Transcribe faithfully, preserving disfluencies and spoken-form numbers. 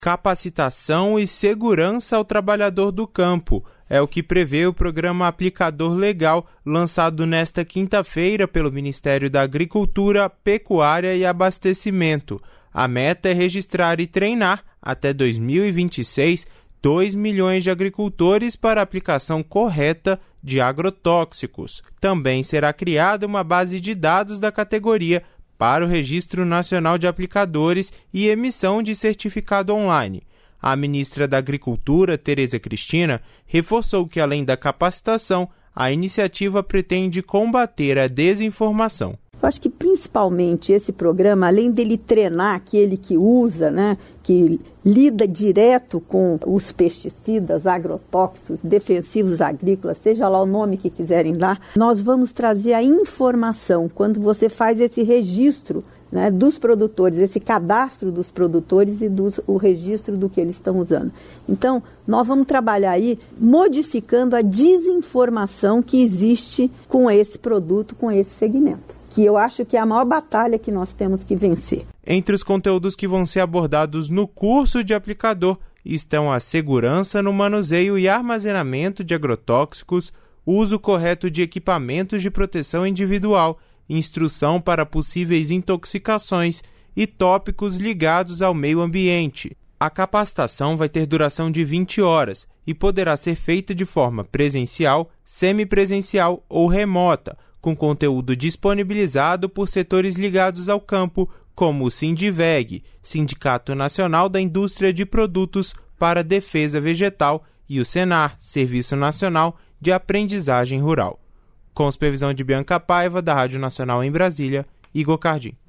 capacitação e segurança ao trabalhador do campo. É o que prevê o programa Aplicador Legal, lançado nesta quinta-feira pelo Ministério da Agricultura, Pecuária e Abastecimento. A meta é registrar e treinar, até dois mil e vinte e seis, dois milhões de agricultores para a aplicação correta de agrotóxicos. Também será criada uma base de dados da categoria para o Registro Nacional de Aplicadores e emissão de certificado online. A ministra da Agricultura, Tereza Cristina, reforçou que, além da capacitação, a iniciativa pretende combater a desinformação. Eu acho que principalmente esse programa, além dele treinar aquele que usa, né, que lida direto com os pesticidas, agrotóxicos, defensivos agrícolas, seja lá o nome que quiserem dar, nós vamos trazer a informação quando você faz esse registro, né, dos produtores, esse cadastro dos produtores e dos, o registro do que eles estão usando. Então, nós vamos trabalhar aí modificando a desinformação que existe com esse produto, com esse segmento, que eu acho que é a maior batalha que nós temos que vencer. Entre os conteúdos que vão ser abordados no curso de aplicador estão a segurança no manuseio e armazenamento de agrotóxicos, uso correto de equipamentos de proteção individual, instrução para possíveis intoxicações e tópicos ligados ao meio ambiente. A capacitação vai ter duração de vinte horas e poderá ser feita de forma presencial, semipresencial ou remota, com conteúdo disponibilizado por setores ligados ao campo, como o Sindiveg, Sindicato Nacional da Indústria de Produtos para a Defesa Vegetal, e o Senar, Serviço Nacional de Aprendizagem Rural. Com supervisão de Bianca Paiva, da Rádio Nacional em Brasília, Igor Cardim.